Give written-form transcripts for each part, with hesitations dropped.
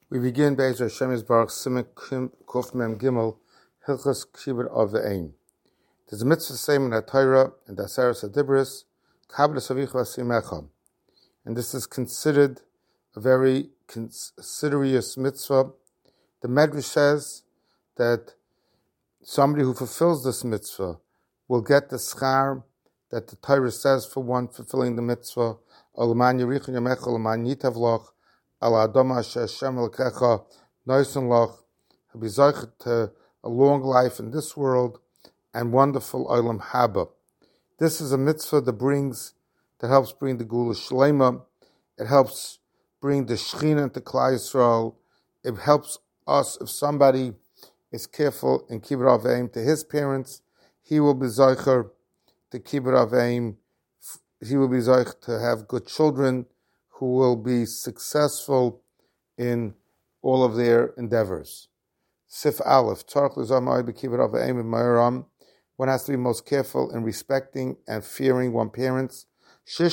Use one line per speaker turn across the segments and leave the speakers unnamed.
We begin Be'ezer Hashem Yisbarach Simek Kuf Mem Gimel Hilchos Kibud of the Ain. There's a mitzvah same in the Torah and the Aseres Adibris Kabbalah Savich Vasimecha, and this is considered a very serious mitzvah. The Medrash says that somebody who fulfills this mitzvah will get the schar that the Torah says for one fulfilling the mitzvah. Alaman Yerichon Yamecha Alaman Yitav Loch Ala Adama Hashem Elkecha Noisan Loch. He'll be zeichet to a long life in this world and wonderful Olam Haba. This is a mitzvah that helps bring the Gula Shlema. It helps bring the Shechina into Klal Yisrael. It helps us if somebody is careful in Kibbud Avim to his parents. He will be zeicher to Kibbud Avim. He will be zeicher to have good children who will be successful in all of their endeavors. Sif Aleph, one has to be most careful in respecting and fearing one's parents. The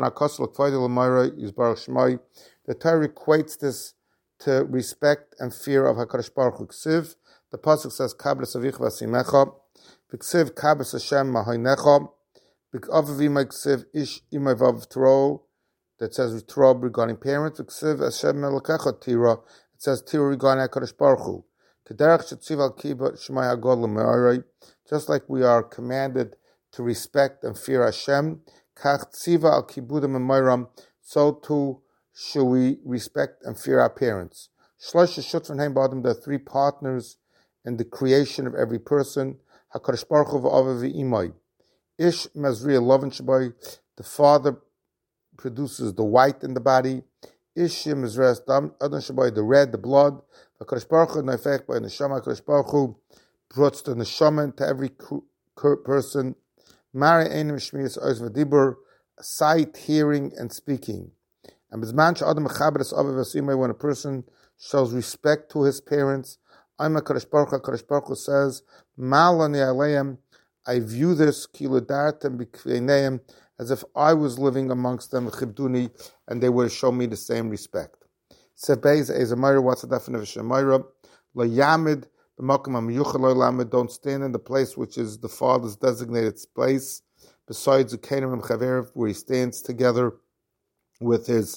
Torah equates this to respect and fear of HaKadosh Baruch Hu. Ksiv, the pasuk says, Kabbalah Savich Vasimecha, V'ksiv Kabbalah Hashem Mahaynecha, V'av V'imay Ksiv Ish Imay Vav Tro, that says Tro regarding parents, V'ksiv Hashem Melkecha Tira, it says Tira regarding HaKadosh Baruch Hu. Just like we are commanded to respect and fear Hashem, so too should we respect and fear our parents. There are three partners in the creation of every person. HaKadosh Baruch Hu v'Imay. Ish Mezriya Lovin Shabai, the father produces the white in the body. Ish Mezriya Adon Shabai, the red, the blood. HaKadosh Baruch Hu Neifech by Neshama. HaKadosh Baruch Hu puts the Neshama into every person. Mari Einim Shmiyas Oz V'Dibur, sight, hearing, and speaking. And when a person shows respect to his parents, HaKadosh Baruch Hu says, I view this as if I was living amongst them, and they would show me the same respect. What's the definition of Shemaira? Don't stand in the place which is the father's designated place, besides where he stands together with his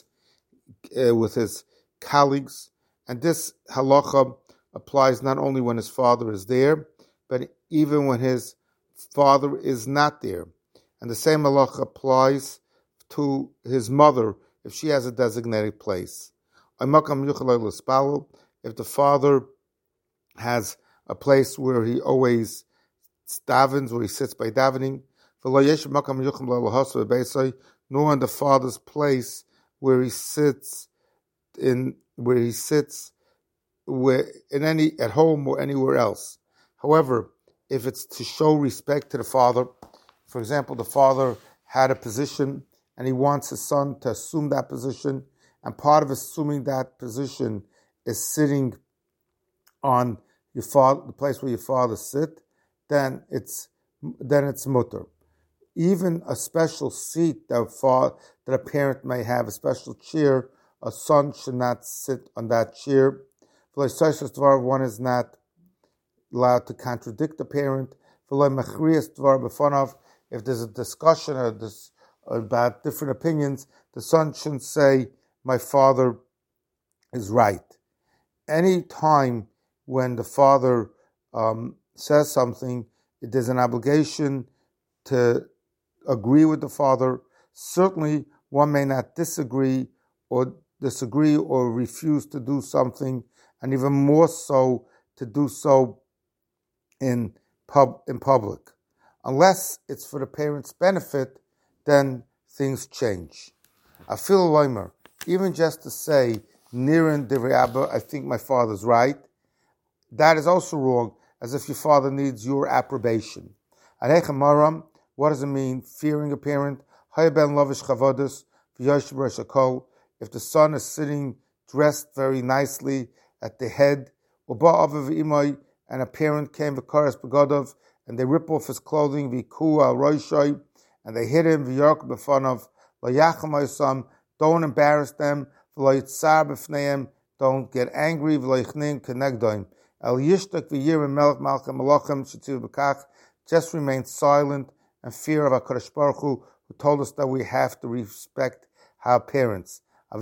colleagues. And this halacha applies not only when his father is there, but even when his father is not there. And the same halacha applies to his mother if she has a designated place. If the father has a place where he always davens, where he sits by davening, nor in the father's place where he sits at home or anywhere else. However, if it's to show respect to the father, for example, the father had a position and he wants his son to assume that position, and part of assuming that position is sitting on the place where your father sit, then it's mutter. Even a special seat that a parent may have, a special chair, a son should not sit on that chair. One is not allowed to contradict the parent. If there's a discussion about different opinions, the son shouldn't say, my father is right. Any time when the father says something, there's an obligation to agree with the father. Certainly, one may not disagree or refuse to do something, and even more so to do so in public. Unless it's for the parent's benefit, then things change. I feel loimer, even just to say, Nirin Divrei Abba, I think my father's right, that is also wrong, as if your father needs your approbation. What does it mean, fearing a parent? If the son is sitting dressed very nicely at the head, and a parent came and they rip off his clothing, and they hit him, don't embarrass them, don't get angry. Just remain silent and fear of HaKadosh Baruch Hu told us that we have to respect our parents. But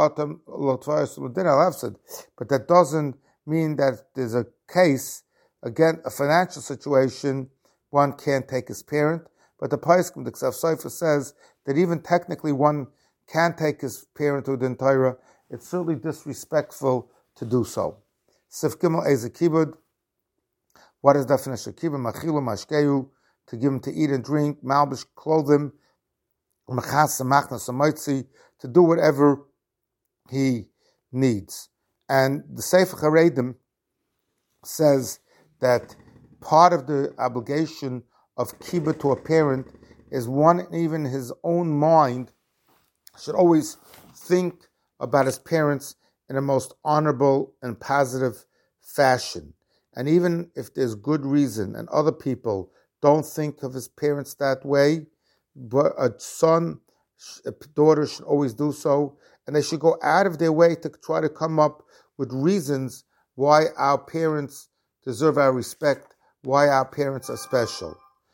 that doesn't mean that there's a case, again, a financial situation, one can't take his parent. But the Paiskim, the Ksav Sofer, says that even technically one can take his parent to the Torah. It's certainly disrespectful to do so. Sif Gimel Eze Kibud. What is the definition of kibud? Machilu mashkeu, to give him to eat and drink, malbish, clothe him, machas machnas amoitzi, to do whatever he needs. And the Sefer Charedim says that part of the obligation of kibud to a parent is one, even his own mind should always think about his parents in a most honorable and positive fashion. And even if there's good reason and other people don't think of his parents that way, but a daughter should always do so, and they should go out of their way to try to come up with reasons why our parents deserve our respect, why our parents are special.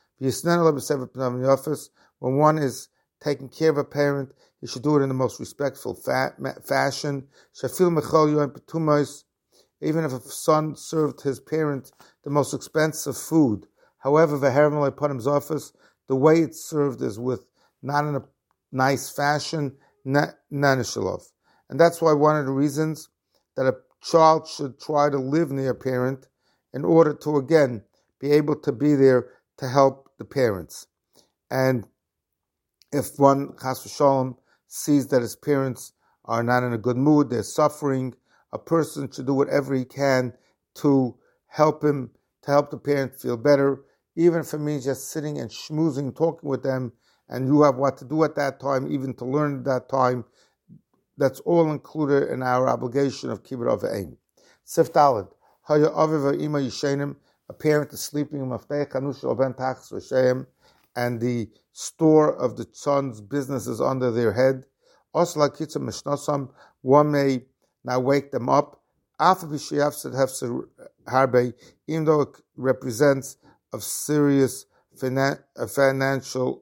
When one is taking care of a parent, he should do it in the most respectful fashion. Even if a son served his parent the most expensive food, however, the way it's served is with not in a nice fashion, nanishalov. And that's why one of the reasons that a child should try to live near a parent in order to, again, be able to be there to help the parents. And if one, chas v'shalom, sees that his parents are not in a good mood, they're suffering, a person should do whatever he can to help him, to help the parent feel better, even if it means just sitting and schmoozing, talking with them, and you have what to do at that time, even to learn at that time. That's all included in our obligation of kibbud av v'ein. Sif Daled, haya aviv v'ima yishenim, a parent is sleeping in maftech hanushel ben tachas v'sheim, and the store of the son's business is under their head. Osla kitzah mishnasam, one may now wake them up. Even though it represents a serious financial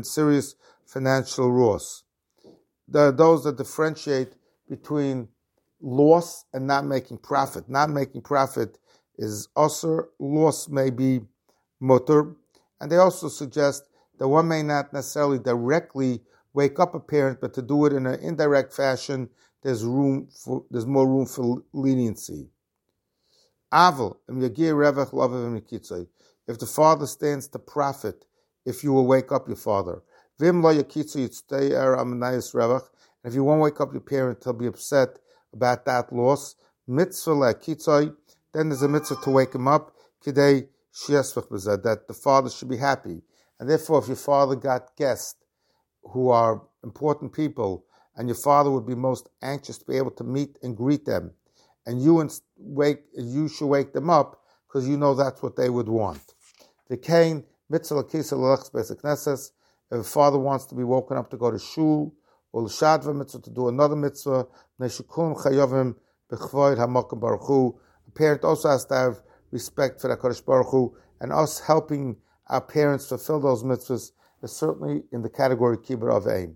loss. There are those that differentiate between loss and not making profit. Not making profit is usher, loss may be mutter. And they also suggest that one may not necessarily directly wake up a parent, but to do it in an indirect fashion, there's more room for leniency. If the father stands to profit, if you will wake up your father. And if you won't wake up your parent, he'll be upset about that loss. Then there's a mitzvah to wake him up, that the father should be happy. And therefore, if your father got guests who are important people, and your father would be most anxious to be able to meet and greet them, and you should wake them up because you know that's what they would want. If a father wants to be woken up to go to shul or l'shadva mitzvah to do another mitzvah, a parent also has to have respect for the HaKadosh Baruch Hu, and us helping our parents fulfill those mitzvahs is certainly in the category kibbud av v'ein.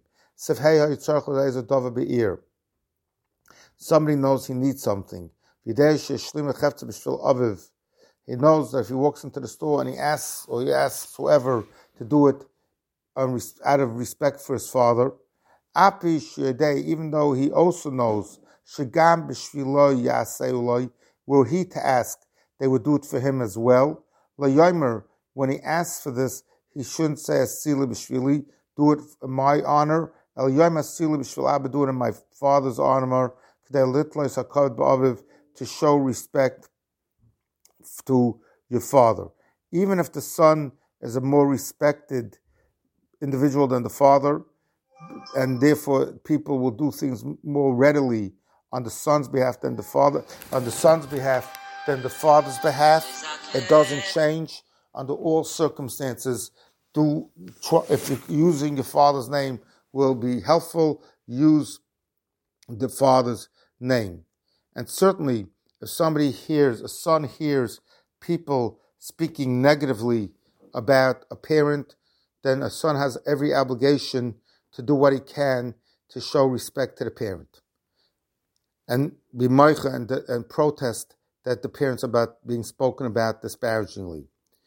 Somebody knows he needs something. He knows that if he walks into the store and he asks whoever to do it out of respect for his father, even though he also knows were he to ask, they would do it for him as well. When he asks for this, he shouldn't say asili b'shvili, do it in my honor. Do it in my father's honor, to show respect to your father. Even if the son is a more respected individual than the father, and therefore people will do things more readily on the son's behalf than the father, on the son's behalf than the father's behalf, it doesn't change. Under all circumstances, if you're using your father's name will be helpful, use the father's name. And certainly, if a son hears people speaking negatively about a parent, then a son has every obligation to do what he can to show respect to the parent and be moicha and protest that the parents about being spoken about disparagingly.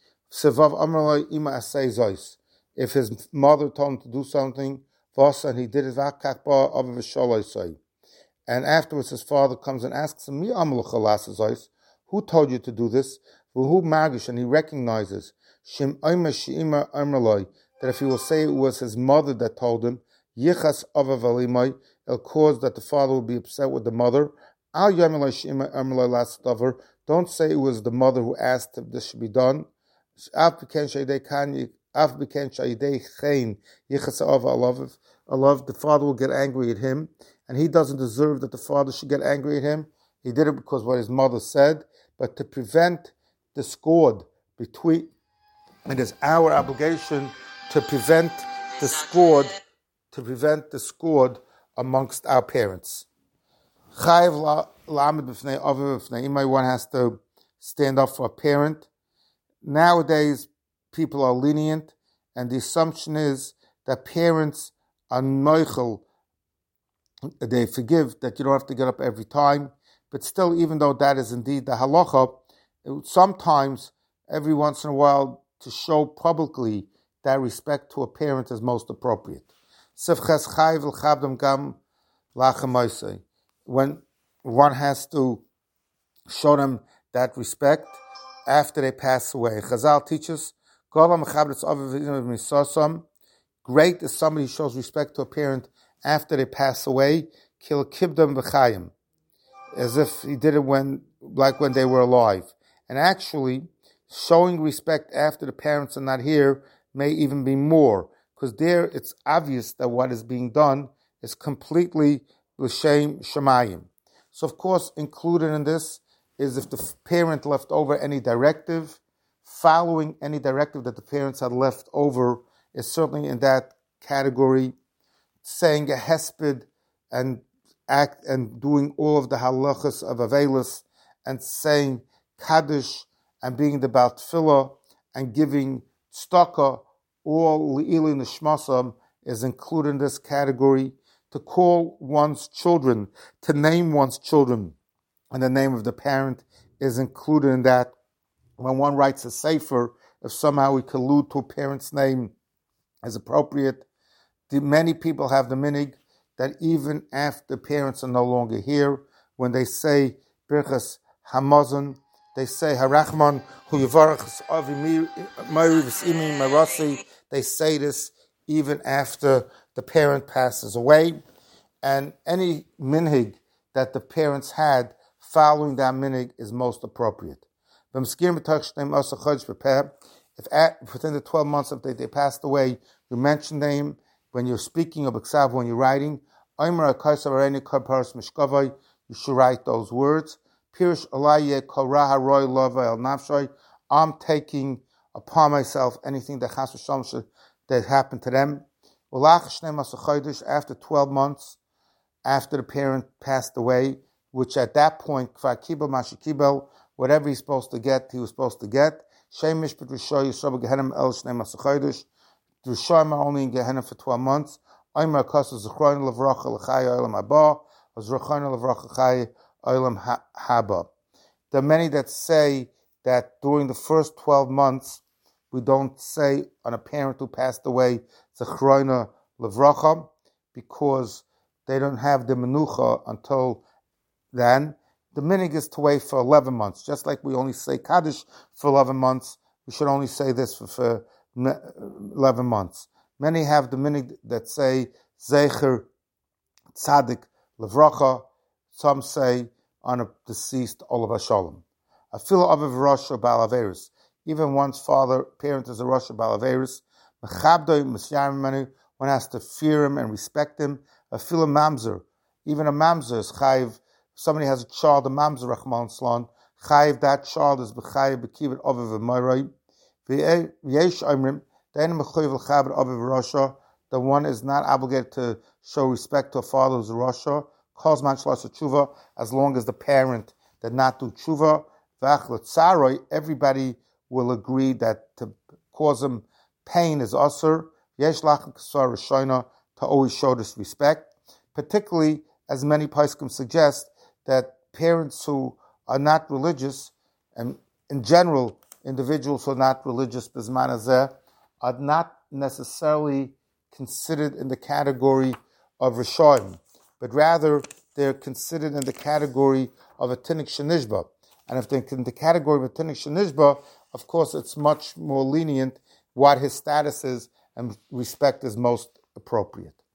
If his mother told him to do something, and he did it, and afterwards his father comes and asks him, who told you to do this? And he recognizes that if he will say it was his mother that told him, it'll cause that the father will be upset with the mother. Don't say it was the mother who asked if this should be done. The father will get angry at him, and he doesn't deserve that the father should get angry at him. He did it because what his mother said, but to prevent discord between, it is our obligation to prevent discord amongst our parents. One has to stand up for a parent. Nowadays, people are lenient, and the assumption is that parents are moichel. They forgive, that you don't have to get up every time. But still, even though that is indeed the halacha, sometimes, every once in a while, to show publicly that respect to a parent is most appropriate. When one has to show them that respect after they pass away. Chazal teaches, great is somebody who shows respect to a parent after they pass away, as if he did it when they were alive. And actually, showing respect after the parents are not here may even be more, because there it's obvious that what is being done is completely l'shem shamayim. So of course, included in this is if the parent left over any directive, following any directive that the parents had left over is certainly in that category. Saying a hesped and doing all of the halachas of Avelis and saying Kaddish and being the Baal Tefillah and giving tzedakah, all li'ili nishmasam is included in this category. To call one's children, to name one's children, and the name of the parent is included in that. When one writes a sefer, if somehow we collude to a parent's name as appropriate, many people have the minig that even after parents are no longer here, when they say Birchas Hamazon, they say Harachman Hu Yivarach Avi Mari V'Simi Marasi. They say this even after the parent passes away, and any minhag that the parents had following that minhag is most appropriate. If within the 12 months after they passed away, you mention them when you're speaking, or when you're writing, you should write those words. I'm taking upon myself anything that happened to them. After 12 months, after the parent passed away, which at that point, whatever he's supposed to get, he was supposed to get. The Rishayim are only in Gehenna for 12 months. There are many that say that during the first 12 months, we don't say on a parent who passed away, Zechroina Levracha, because they don't have the menucha until then. The minig is to wait for 11 months. Just like we only say Kaddish for 11 months, we should only say this for 11 months. Many have the minig that say Zecher Tzadik Levracha. Some say on a deceased Olav HaShalom. Afilo Aviv Rosh or Baal Averis. Even one's parent is a Rosh or Baal Averis. Mechabdoi Misyam Menu. One has to fear him and respect him. Afilo Mamzer. Even a Mamzer is Chayiv. Somebody has a child, a Mamzer Rachman Slon. Chayiv, that child is B'chayiv B'kivet Aviv V'Moiroi. V'yesh Omrim. The one is not obligated to show respect to a father who's a Rasha, calls man shlasa tshuva, as long as the parent did not do tshuva. Everybody will agree that to cause him pain is asur. Yesh lachem kasar rishoina, to always show this respect, particularly as many poskim suggest that parents who are not religious, and in general individuals who are not religious bisman hazeh, are not necessarily considered in the category of rishonim, but rather they're considered in the category of a tinnik shenishba. And if they're in the category of a tinnik shenishba, of course it's much more lenient what his status is, and respect is most appropriate.